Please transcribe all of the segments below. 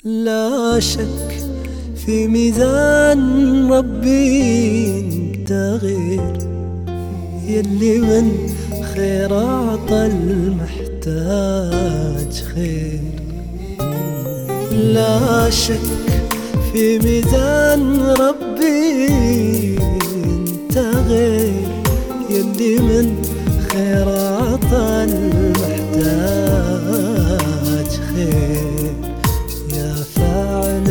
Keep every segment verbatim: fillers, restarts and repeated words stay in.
لا شك في ميزان ربي انت غير، يلي من خير عطى المحتاج خير. لا شك في ميزان ربي انت غير، يلي من خير عطى المحتاج خير. يا فاعل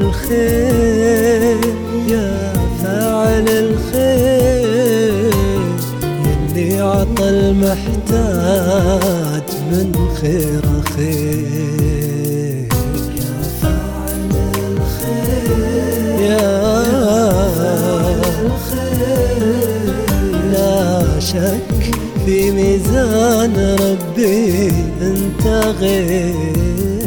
الخير يا فاعل الخير، يلي عطى المحتاج من خير خير. يا فاعل الخير يا فاعل الخير، لا شك في ميزان ربي انت غير.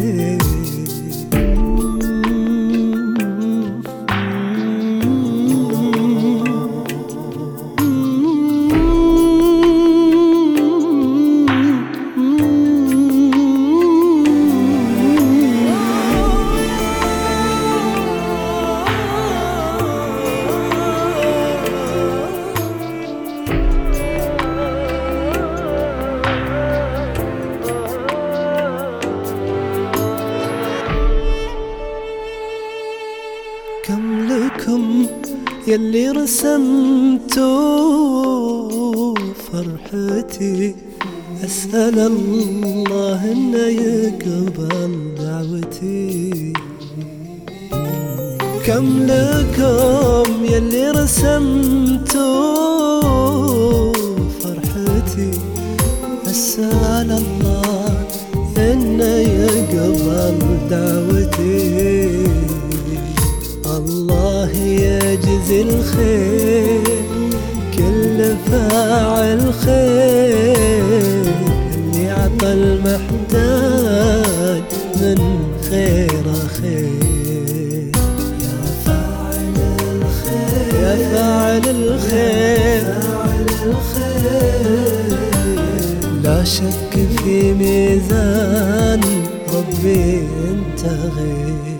كم لكم يلي رسمتوا فرحتي، أسأل الله إنه يقبل دعوتي. كم لكم يلي رسمتوا فرحتي، أسأل الله إنه يقبل دعوتي. الله يجزي الخير كل فاعل خير، اللي عطى المحتاج من خير خير. يا فاعل الخير يا فاعل الخير، لا شك في ميزان ربي انت غير.